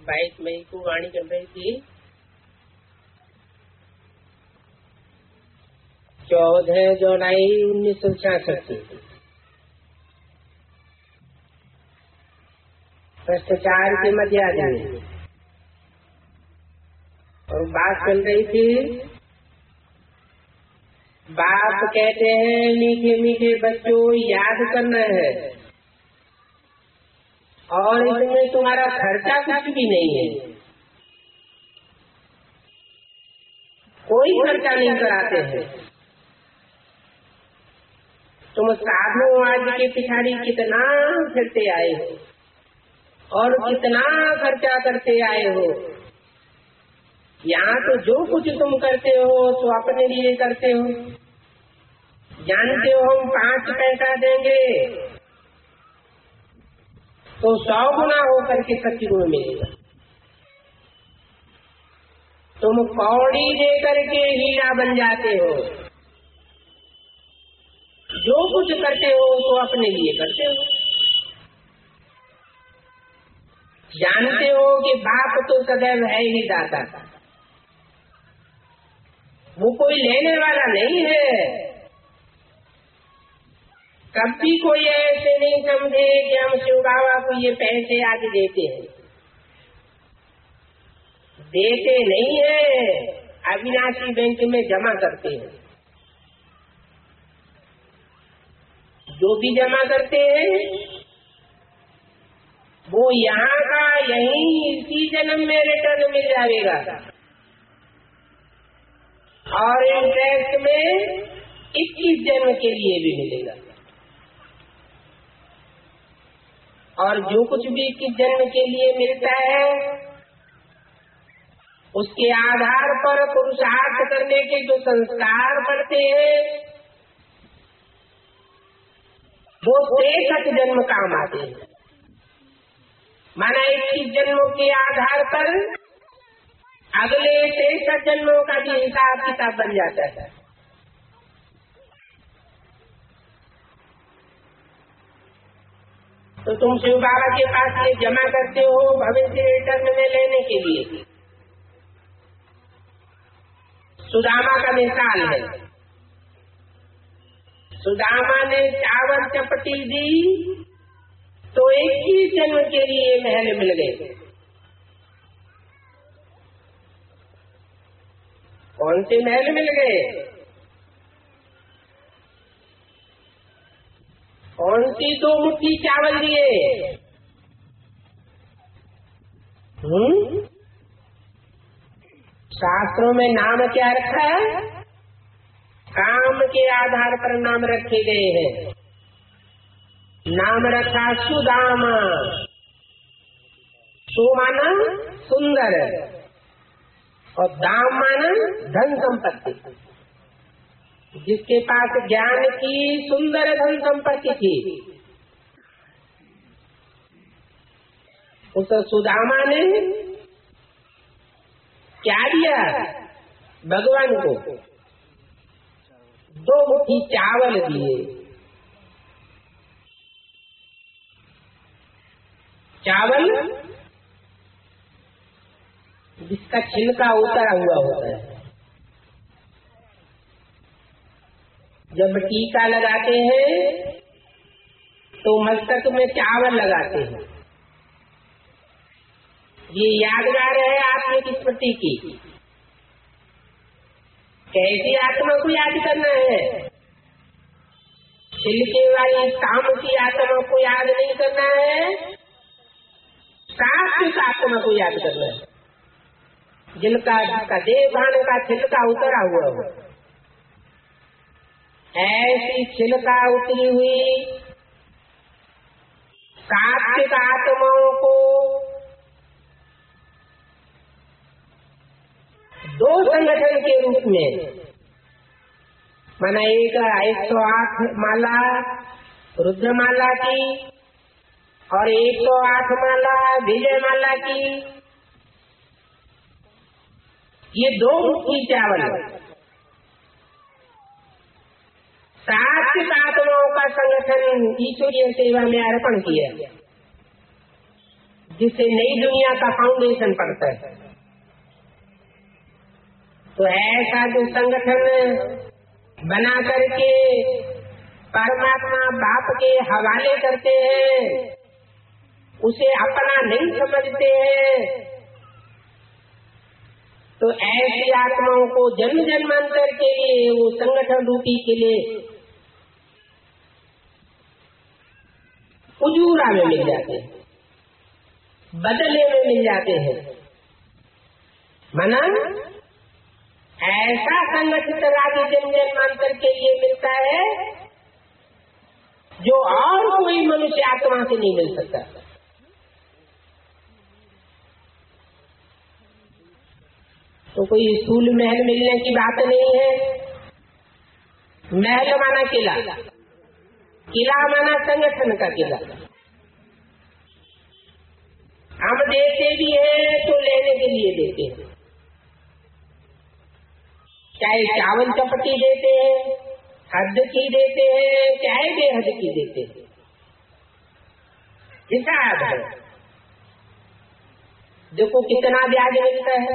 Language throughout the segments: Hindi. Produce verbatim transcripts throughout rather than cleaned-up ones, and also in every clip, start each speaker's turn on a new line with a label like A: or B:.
A: बाईस मई को वाणी चल रही थी। चौदह जुलाई उन्नीस सौ छियासठ की भ्रष्टाचार के मध्याह्न में, और बात चल रही थी, बाप कहते हैं मीठे मीठे बच्चों याद करना है, और इसमें तुम्हारा खर्चा कुछ भी नहीं है, कोई खर्चा नहीं कराते हैं। तुम साधु आज के पिछाड़ी कितना फिरते आए हो और कितना खर्चा करते आए हो। यहाँ तो जो कुछ तुम करते हो तो अपने लिए करते हो। जानते हो हम पांच पैसा देंगे तो सौ गुना होकर के सच्ची गुण मिलेगा। तुम कौड़ी दे करके हीरा बन जाते हो। जो कुछ करते हो तो अपने लिए करते हो। जानते हो कि बाप तो सदैव है ही दाता, वो कोई लेने वाला नहीं है। कभी कोई ऐसे नहीं समझे कि हम शिव बाबा को ये पैसे आज देते हैं, देते नहीं है, अविनाशी बैंक में जमा करते हैं। जो भी जमा करते हैं वो यहाँ का यहीं इसी जन्म में रिटर्न मिल जाएगा, और इंटरेस्ट में इक्कीस जन्म के लिए भी मिलेगा। और जो कुछ भी इक्कीस जन्म के लिए मिलता है उसके आधार पर पुरुषार्थ करने के जो संस्कार पड़ते हैं वो तिरसठ जन्म काम आते हैं। माना इक्कीस जन्मों के आधार पर अगले तिरसठ जन्मों का भी हिसाब किताब बन जाता है। तो तुम शिव बाबा के पास ये जमा करते हो भविष्य रिटर्न में लेने के लिए। सुदामा का मिसाल है। सुदामा ने चावल चपटी दी तो इक्कीस जन्म के लिए महल मिल गए। कौन से महल मिल गए? कौन सी दो मुट्ठी चावल दिए? हम्म शास्त्रों में नाम क्या रखा है? काम के आधार पर नाम रखे गए हैं। नाम रखा सुदामा। सु माना सुंदर और दाम माना धन संपत्ति। जिसके पास ज्ञान की सुंदर धन संपत्ति थी उस सुदामा ने क्या दिया? भगवान को दो मुट्ठी चावल दिए। चावल जिसका छिलका उतरा हुआ होता है। जब टीका लगाते हैं तो मस्तक में चावल लगाते हैं। ये यादगार है आपकी स्मृति की। कैसी आत्मा को याद करना है? छिलके वाली काम की आत्मा को याद नहीं करना है, सात्विक आत्मा को याद करना है। जिनका जिसका देह भान का छिलका उतरा हुआ हो, ऐसी छिलका उतरी हुई सात्विक आत्माओं को दो संगठन के रूप में, माना एक एक सौ आठ माला रुद्र माला की और एक सौ आठ माला विजय माला की, ये दो मुट्ठी चावल सात्विक आत्माओं का संगठन ईश्वरीय सेवा में अर्पण किया। जिससे नई दुनिया का फाउंडेशन पड़ता है। तो ऐसा जो संगठन बना करके परमात्मा बाप के हवाले करते हैं, उसे अपना नहीं समझते हैं, तो ऐसी आत्माओं को जन्म जन्मांतर के लिए वो संगठन रूपी के लिए उजूरा में मिल जाते हैं, बदले में मिल जाते हैं। मना ऐसा संगठित राज्य जन्म जन्मांतर के लिए मिलता है जो और कोई मनुष्य आत्मा से नहीं मिल सकता। तो कोई स्थूल महल मिलने की बात नहीं है। महल माना किला, किला माना संगठन का किला। हम देते भी हैं तो लेने के लिए देते हैं, चाहे चावल चपटी देते हैं, हद की देते हैं, चाहे बेहद की देते हैं, हिसाब है। देखो कितना ब्याज मिलता है।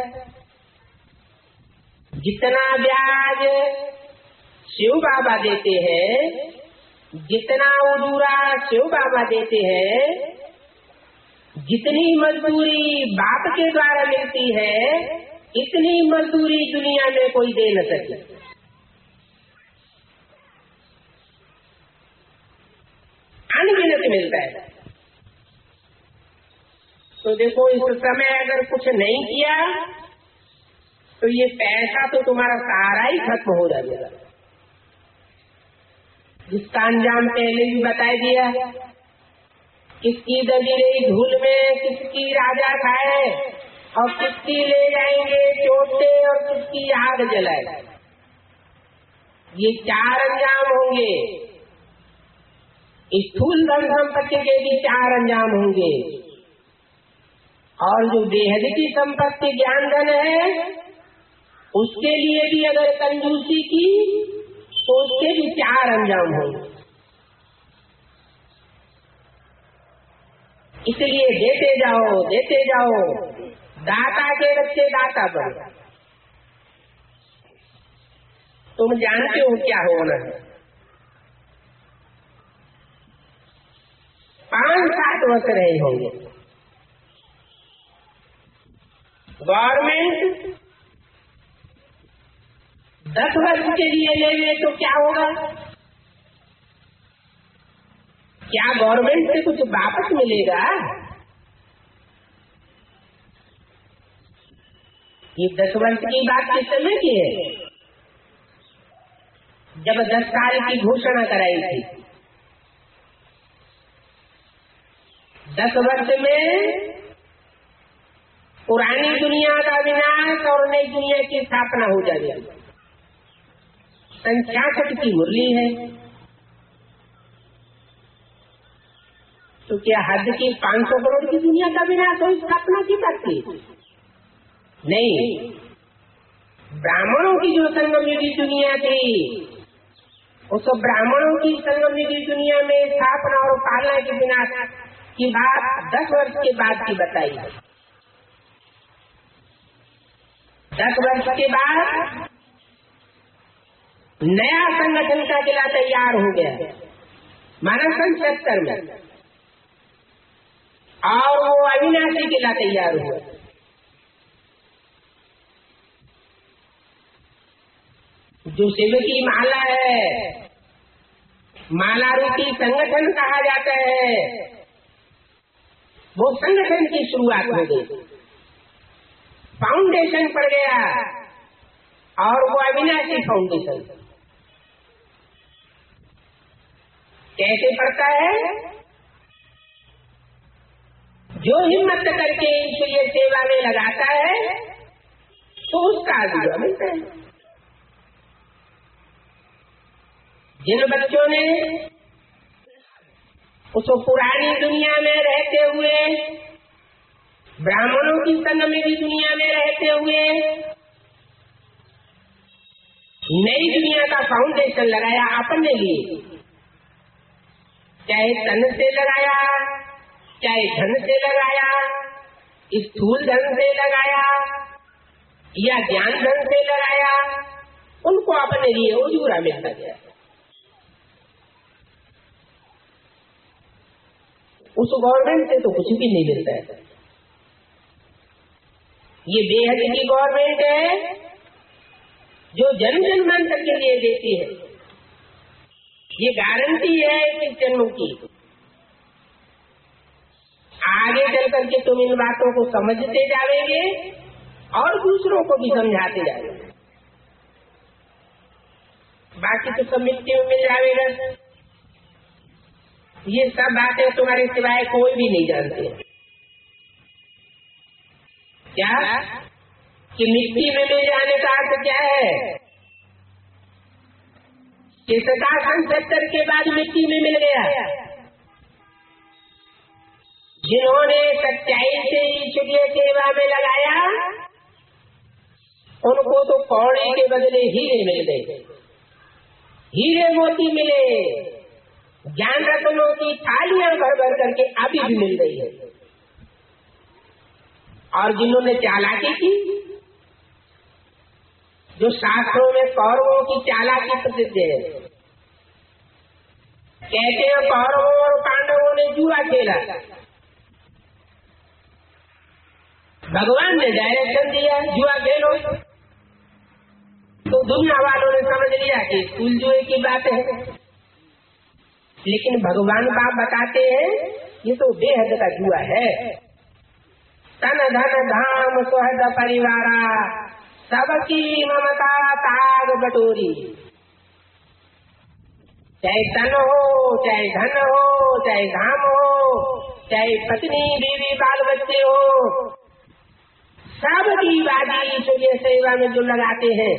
A: जितना ब्याज शिव बाबा देते हैं, जितना उजूरा शिव बाबा देते हैं, जितनी मजदूरी बाप के द्वारा मिलती है, इतनी मजदूरी दुनिया में कोई दे न सके। अनगिनत मिलता है। तो देखो इस समय अगर कुछ नहीं किया तो ये पैसा तो तुम्हारा सारा ही खत्म हो जाएगा। जिसका अंजाम पहले भी बता दिया, किसकी दबी रही धूल में किसकी राजा खाए, और किसकी ले जाएंगे चोटे और किसकी आग जलाए। ये चार अंजाम होंगे। स्थूल धन संपत्ति के भी चार अंजाम होंगे, और जो बेहद की संपत्ति ज्ञान धन है उसके लिए भी अगर कंजूसी की तो उसके भी चार अंजाम होंगे। इसलिए देते जाओ देते जाओ, दाता के बच्चे दाता बनो। तुम जानते हो क्या होना है। पांच सात वर्ष रहे होंगे। गवर्नमेंट दस वर्ष के लिए लेंगे तो क्या होगा? क्या गवर्नमेंट से कुछ वापस मिलेगा? ये दस वर्ष की बात किस समय की है? जब दस साल की घोषणा कराई थी। दस वर्ष में पुरानी दुनिया का विनाश और नई दुनिया की स्थापना हो जाएगी। संख्यासठ की मुरली है, तो क्या हद की पांच सौ करोड़ की दुनिया का विनाश हो स्थापना की बात थी? नहीं, ब्राह्मणों की जो संगम युगी दुनिया थी, उस ब्राह्मणों की संगम युगी दुनिया में स्थापना और पालना के विनाश की बात दस वर्ष के बाद की बताई है। दस वर्ष के बाद नया संगठन का किला तैयार हो गया, माना सन सत्तर में, और वो अविनाशी किला तैयार हुआ। जो शिव की माला है, माला रूपी संगठन कहा जाता है, वो संगठन की शुरुआत हो गई, फाउंडेशन पड़ गया, और वो अविनाशी फाउंडेशन। कैसे पड़ता है? जो हिम्मत करके ईश्वरीय सेवा में लगाता है तो उसका अजूबा मिलता है। जिन बच्चों ने उस पुरानी दुनिया में रहते हुए, ब्राह्मणों की संगम की दुनिया में रहते हुए नई दुनिया का फाउंडेशन लगाया अपने लिए, चाहे तन से लगाया, चाहे धन से लगाया, स्थूल धन से लगाया या ज्ञान धन से लगाया, उनको अपने लिए उजूरा मिलता गया। उस गवर्नमेंट से तो कुछ भी नहीं मिलता है। ये बेहद की गवर्नमेंट है जो जन जन्मांतर के लिए देती है। ये गारंटी है इस जन्म की। आगे चल करके तुम इन बातों को समझते जाओगे और दूसरों को भी समझाते जाओगे। बाकी तो सब मिट्टी में मिल जाएगा। ये सब बातें तुम्हारे सिवाय कोई भी नहीं जानते। क्या कि मिट्टी में मिल जाने का अर्थ क्या है कि सदा सत्तर के बाद मिट्टी में मिल गया। जिन्होंने सच्चाई से ईश्वरीय सेवा में लगाया उनको तो कौड़े के बदले हीरे मिल गए, हीरे मोती मिले, ज्ञान रत्नों की थालियां भर भर करके अभी भी मिल रही है। और जिन्होंने चालाकी की, जो शास्त्रों में कौरवों की चालाकी प्रसिद्ध है, कहते हैं कौरवों और पांडवों ने जुआ खेला। भगवान ने डायरेक्शन दिया जुआ खेलो, तो दुनिया वालों ने समझ लिया कि फूल जुए की बात है। लेकिन भगवान बाप बताते हैं ये तो बेहद का जुआ है। तन धन धाम सुहृद परिवारा सबकी ममता ताग बटोरी। चाहे तन हो, चाहे धन हो, चाहे धाम हो, चाहे पत्नी बीवी बाल बच्चे हो, सबकी बाजी ईश्वरीय सेवा में जो लगाते हैं,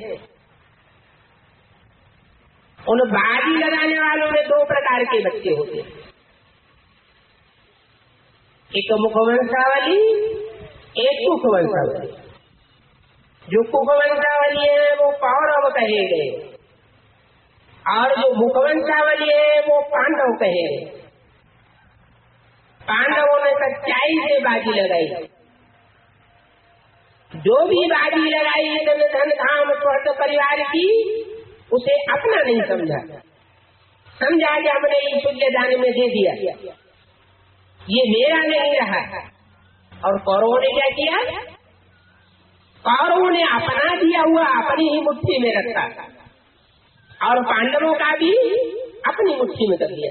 A: उन बाजी लगाने वालों में दो प्रकार के बच्चे होते हैं। एक मुखवंशावली, एक कुखवंशावली। जो कुखवंशावली है वो कौरव कहे गए और जो मुखवंशावली है वो पांडव कहे गए। पांडवों ने सच्चाई से बाजी लगाई। जो भी बाजी लगाई धन धन धाम स्वर्ग परिवार की, उसे अपना नहीं समझा, समझा कि हमने ईश्वरीय दान में दे दिया, ये मेरा नहीं रहा। और कौरवों ने क्या किया? कौरवों ने अपना दिया हुआ अपनी ही मुट्ठी में रखा और पांडवों का भी अपनी मुट्ठी में कर दिया।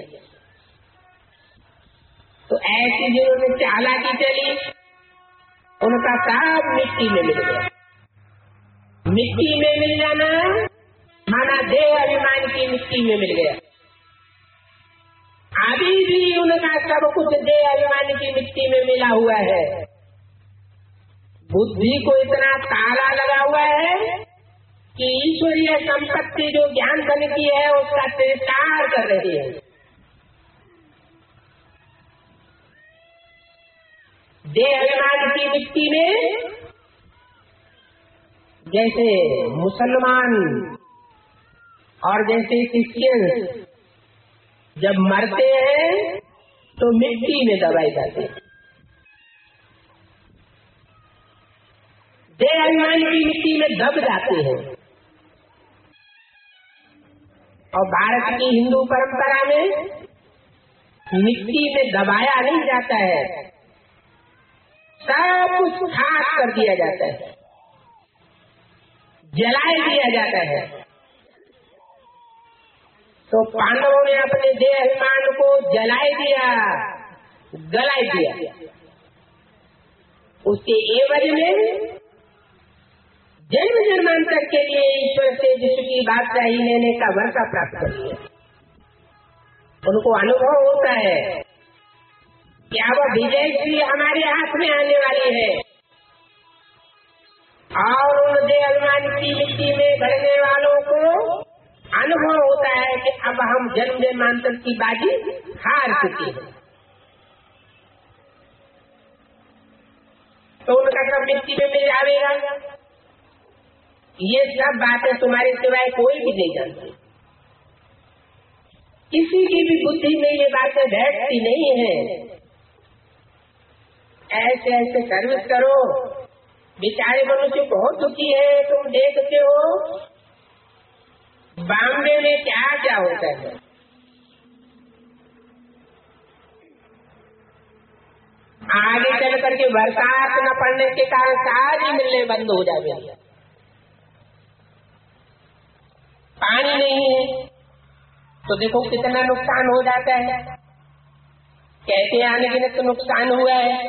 A: तो ऐसी जिन्होंने चालाकी चली उनका सब मिट्टी में मिल गया। मिट्टी में मिल जाना माना देह अभिमान की मिट्टी में मिल गया। अभी भी उनका सब कुछ देह अभिमान की मिट्टी में मिला हुआ है। बुद्धि को इतना ताला लगा हुआ है कि ईश्वरीय संपत्ति जो ज्ञान धन की है उसका तिरस्कार कर रही है। देह अभिमान की मिट्टी में जैसे मुसलमान और जैसे क्रिश्चियन जब मरते हैं तो मिट्टी में दबाए जाते हैं। देह अभिमान की मिट्टी में दब जाते हैं। और भारत की हिंदू परंपरा में मिट्टी में दबाया नहीं जाता है, सब कुछ खाक कर दिया जाता है, जलाए दिया जाता है। तो पांडवों ने अपने देह अभिमान को जलाए दिया, गलाए दिया। उसके एवज में जन्म जन्मांतर के लिए ईश्वर से जिसकी बादशाही लेने का वर्षा प्राप्त कर लिया। उनको अनुभव होता है कि अब विजय श्री हमारे हाथ में आने वाली है और उन देह अभिमान की मिट्टी में भरने वालों को अनुभव होता है कि अब हम जन्म जन्मांतर की बाजी हार चुके हैं। तो उनका सब मिट्टी में मिल जाएगा। ये सब बातें तुम्हारे सिवाय कोई भी नहीं जानती। किसी की भी बुद्धि में ये बातें बैठती नहीं है। ऐसे ऐसे सर्विस करो, बेचारे मनुष्य बहुत दुखी है। तुम देखते हो बॉम्बे में क्या क्या होता है। आगे चल करके बरसात न पड़ने के कारण सारी मिलने बंद हो जाएगी, पानी नहीं है तो देखो कितना नुकसान हो जाता है। कैसे आने के तो नुकसान हुआ है,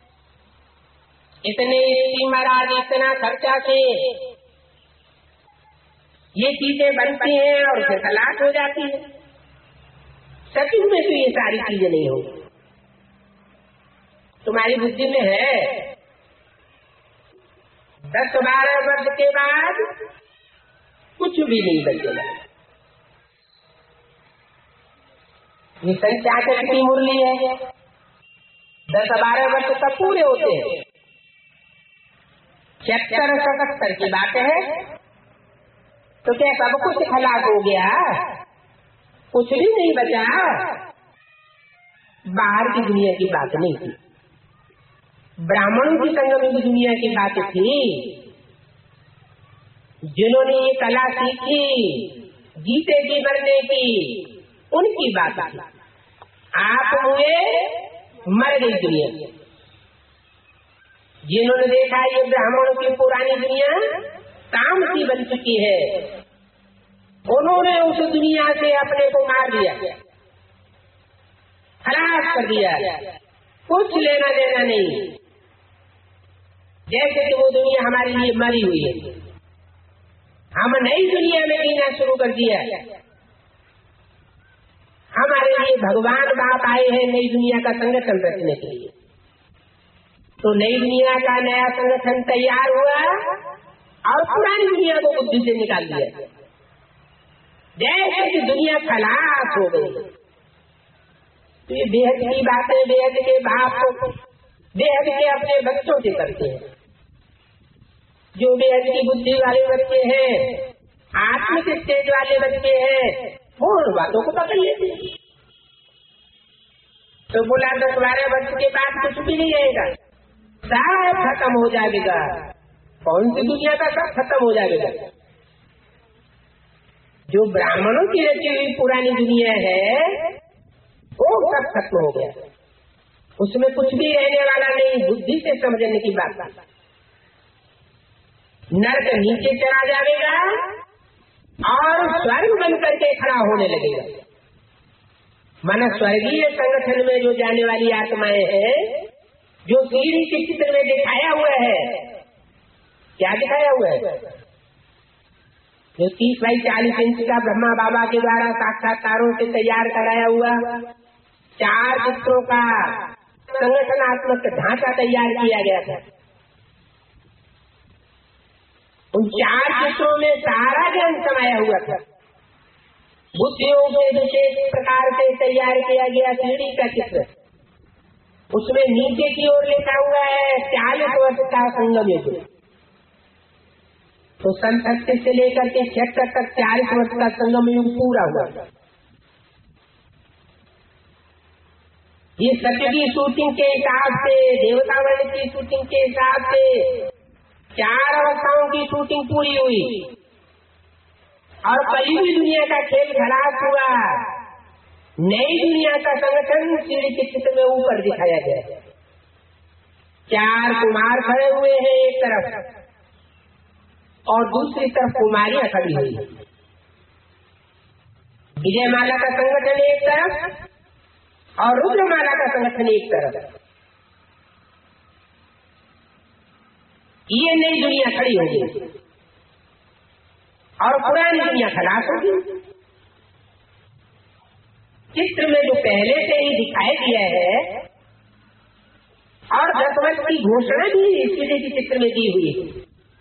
A: इतने स्टीमर आज इतना खर्चा से ये चीजें बनती हैं और फिर तलाश हो जाती है। सच में तो ये सारी चीजें नहीं होगी, तुम्हारी बुद्धि में है। दस बारह वर्ष के बाद कुछ भी नहीं बचेगा। ये संख्या की मुरली है, दस बारह वर्ष तक पूरे होते हैं। छिहत्तर सतहत्तर की बात है तो क्या सब कुछ खलास हो गया? कुछ भी नहीं बचा। बाहर की दुनिया की बात नहीं थी, ब्राह्मणों की संगम की दुनिया की बात थी। जिन्होंने ये कला सीखी गीते की बनने की, उनकी बात थी। आप हुए मर गई दुनिया। जिन्होंने देखा ये ब्राह्मणों की पुरानी दुनिया तामसी बन चुकी है, उन्होंने उस दुनिया से अपने को मार दिया, खलास कर दिया, कुछ लेना देना नहीं। जैसे कि वो दुनिया हमारे लिए मरी हुई है, हम नई दुनिया में जीना शुरू कर दिया। हमारे लिए भगवान बाप आए हैं नई दुनिया का संगठन रचने के लिए। तो नई दुनिया का नया संगठन तैयार हुआ और पुरानी दुनिया को बुद्धि से निकाल दिया। जैसे कि दुनिया खलास हो गई। तो ये बेहद की बातें बेहद के बाप को बेहद के अपने बच्चों से करते हैं। जो बेहद की बुद्धि वाले बच्चे हैं, आत्मिक स्टेज वाले बच्चे हैं, वो उन बातों को पकड़ लेते हैं। तो बोला दस बारह वर्ष के बाद कुछ भी नहीं रहेगा, सब खत्म हो जाएगा। कौन सी दुनिया का सब खत्म हो जाएगा? जो ब्राह्मणों की रची हुई पुरानी दुनिया है वो सब खत्म हो गया, उसमें कुछ भी रहने वाला नहीं। बुद्धि से समझने की बात। नरक नीचे चला जाएगा और स्वर्ग बन करके खड़ा होने लगेगा। माना स्वर्गीय संगठन में जो जाने वाली आत्माएं हैं, जो सीढ़ी के चित्र में दिखाया हुआ है, क्या दिखाया हुआ है? जो तीस बाई चालीस इंच का ब्रह्मा बाबा के द्वारा साक्षात्कारों से तैयार कराया हुआ चार चित्रों का संगठनात्मक ढांचा तैयार किया गया था। उन चार चित्रों में सारा ज्ञान समाया हुआ था। बुद्धियों के विशेष प्रकार से तैयार किया गया सीढ़ी का चित्र, उसमें नीचे की ओर लिखा हुआ है चालीस वर्ष का संगम युग। तो सन छत्तीस से लेकर के छिहत्तर तक चालीस वर्ष का संगम युग पूरा हुआ। ये सत्य की शूटिंग के हिसाब से, देवता वर्ण की शूटिंग के हिसाब से चार अवस्थाओं की शूटिंग पूरी हुई और कली हुई दुनिया का खेल खराब हुआ। नई दुनिया का संगठन सीढ़ी के चित्र में ऊपर दिखाया गया। चार कुमार खड़े हुए हैं एक तरफ और दूसरी तरफ कुमारियां खड़ी हुई। विजयमाला का संगठन एक तरफ और रुद्रमाला का संगठन एक तरफ। ये नई दुनिया खड़ी होगी और पुरानी दुनिया खलास होगी। चित्र में जो पहले से ही दिखाई दिया है और दस वर्ष की घोषणा भी सीढ़ी के चित्र में दी हुई है,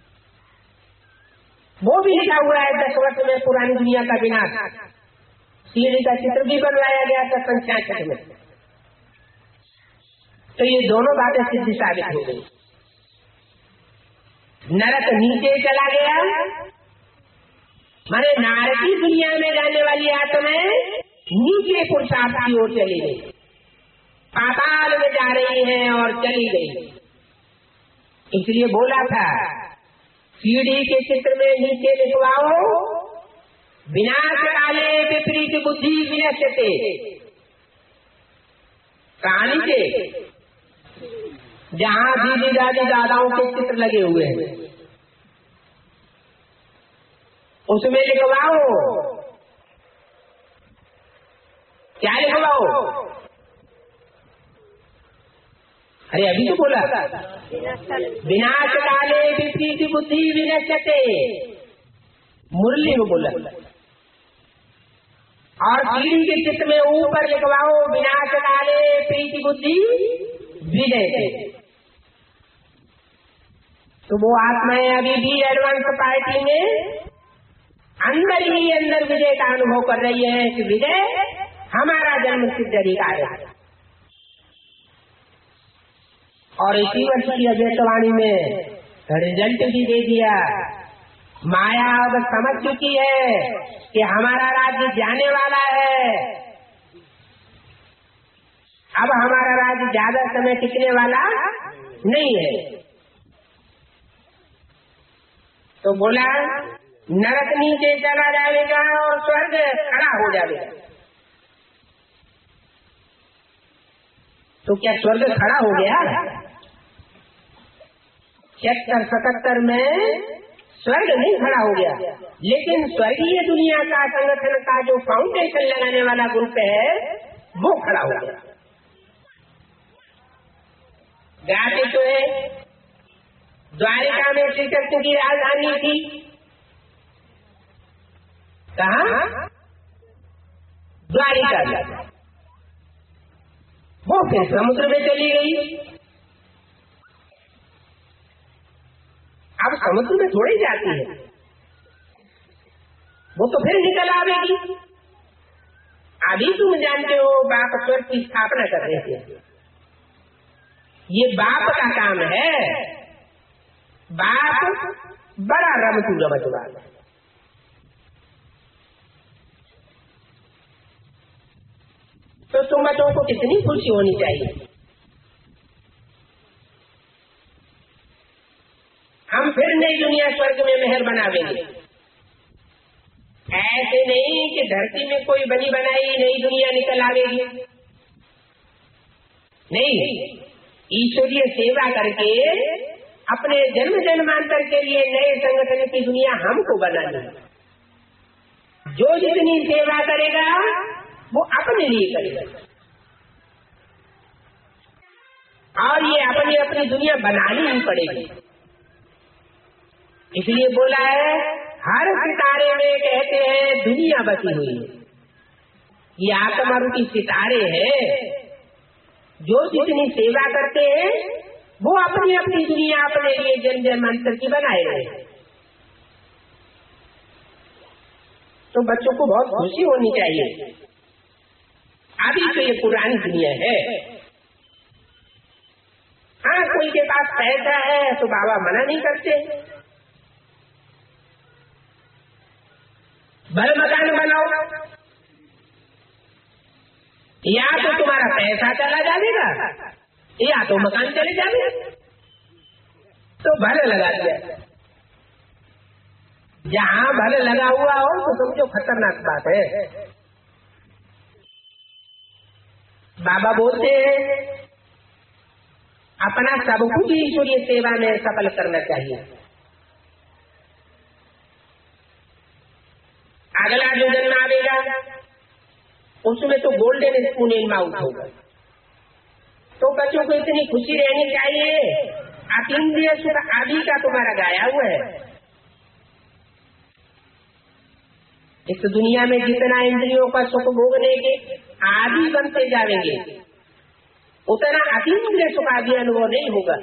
A: वो भी लिखा हुआ है दस वर्ष में पुरानी दुनिया का विनाश। सीढ़ी का चित्र भी बनवाया गया था संख्या छठ में। तो ये दोनों बातें सिद्धि साबित हो गई। नरक नीचे चला गया, माने नारकी दुनिया में जाने वाली आत्माएं नीचे पुरुषार्थ की ओर चली गई। पाताल में जा रही हैं और चली गई। इसलिए बोला था सीढ़ी के चित्र में नीचे लिखवाओ विनाश काले विपरीत बुद्धि विनश्यते। कहानी के जहाँ दीदी दादी दादाओं के चित्र लगे हुए हैं उसमें लिखवाओ। क्या लिखवाओ? अरे अभी तो बोला विनाश काले विपरीत बुद्धि विनश्यते, मुरली में बोला। और सीढ़ी के चित्र में ऊपर लिखवाओ विनाश काले प्रीति बुद्धि विजय। तो वो आत्माएं अभी भी एडवांस पार्टी में अंदर ही अंदर विजय का अनुभव कर रही है कि विजय हमारा जन्म सिद्ध अधिकार है। और इसी वर्ष की अजयवाणी में रिजल्ट भी दे दिया। माया अब समझ चुकी है कि हमारा राज्य जाने वाला है। अब हमारा राज्य ज्यादा समय टिकने वाला नहीं है। तो बोला नरक नीचे चला जाएगा और स्वर्ग खड़ा हो जाएगा। तो क्या स्वर्ग खड़ा हो गया? छिहत्तर सतहत्तर में स्वर्ग नहीं खड़ा हो गया, लेकिन स्वर्गीय दुनिया का संगठन का जो फाउंडेशन लगाने वाला ग्रुप है वो खड़ा हो गया। गाते तो है द्वारिका में श्री कृष्ण की राजधानी थी। कहाँ? द्वारिका में। वो फिर समुद्र में चली गई। अब समुद्र में थोड़ी जाती है, वो तो फिर निकल आवेगी। अभी तुम जानते हो बाप स्वर्ग की स्थापना कर रहे थे। ये बाप का काम है। बाप बड़ा रमतू रमत वाला। तो तुम बच्चों को कितनी खुशी होनी चाहिए। हम फिर नई दुनिया स्वर्ग में मेहर बनावेंगे। ऐसे नहीं कि धरती में कोई बनी बनाई नई दुनिया निकल आवेगी। नहीं, ईश्वरीय सेवा करके अपने जन्म जन्मांतर के लिए नए संगठन की दुनिया हमको बनानी है। जो जितनी सेवा करेगा वो अपने लिए करेगा, और ये अपनी अपनी दुनिया बनानी ही पड़ेगी। इसलिए बोला है हर सितारे में कहते हैं दुनिया बसी हुई है। ये आत्मा रूपी सितारे हैं। जो जितनी सेवा करते हैं वो अपनी अपनी दुनिया अपने लिए जन्म जन्मांतर की बनाए रहे। तो बच्चों को बहुत खुशी होनी चाहिए। अभी तो ये पुरानी दुनिया है। हाँ, कोई के पास पैसा है तो बाबा मना नहीं करते, बल मकान बनाओ। या तो तुम्हारा पैसा चला जाएगा या तो मकान चले जाएगा। तो भले लगा दिया। जहाँ भले लगा हुआ हो तो समझो खतरनाक बात है। बाबा बोलते हैं अपना सब कुछ ईश्वरीय सेवा में सफल करना चाहिए। अगला जो जन्म आवेगा उसमें तो गोल्डन स्पून इन माउथ होगा। तो बच्चों को इतनी खुशी रहनी चाहिए। अतीन्द्रिय सुख आदि का तुम्हारा गाया हुआ है। इस दुनिया में जितना इंद्रियों का सुख भोगने के आदि बनते जाएंगे उतना अतीन्द्रिय सुख आदि अनुभव नहीं होगा।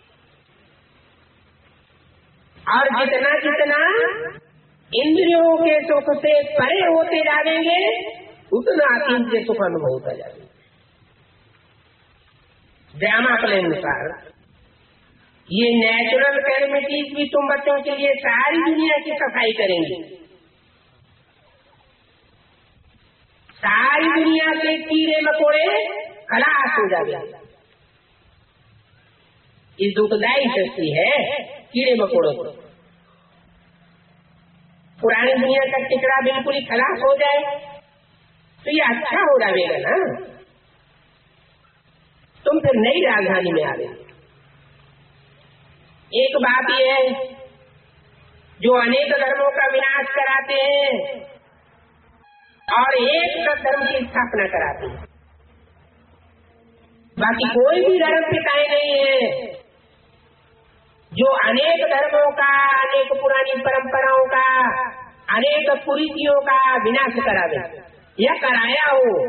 A: और जितना जितना इंद्रियों के सुख से परे होते जाएंगे उतना अतीन्द्रिय सुख अनुभव होता जाएगा। ड्रामा प्ले अनुसार ये नेचुरल कैलमिटीज भी तुम बच्चों के लिए सारी दुनिया की सफाई करेंगी। सारी दुनिया के कीड़े मकोड़े खलास हो जावे। इस दुखदायी शक्ति है कीड़े मकोड़ों को। पुरानी दुनिया का टिकड़ा बिल्कुल ही खलास हो जाए तो ये अच्छा हो जाएगा ना, तुम फिर नई राजधानी में आ गए। एक बात ये है, जो अनेक धर्मों का विनाश कराते हैं और एक धर्म की स्थापना कराते हैं, बाकी कोई भी धर्म पिताएं नहीं है जो अनेक धर्मों का, अनेक पुरानी परंपराओं का, अनेक कुरीतियों का विनाश करावे या कराया हो।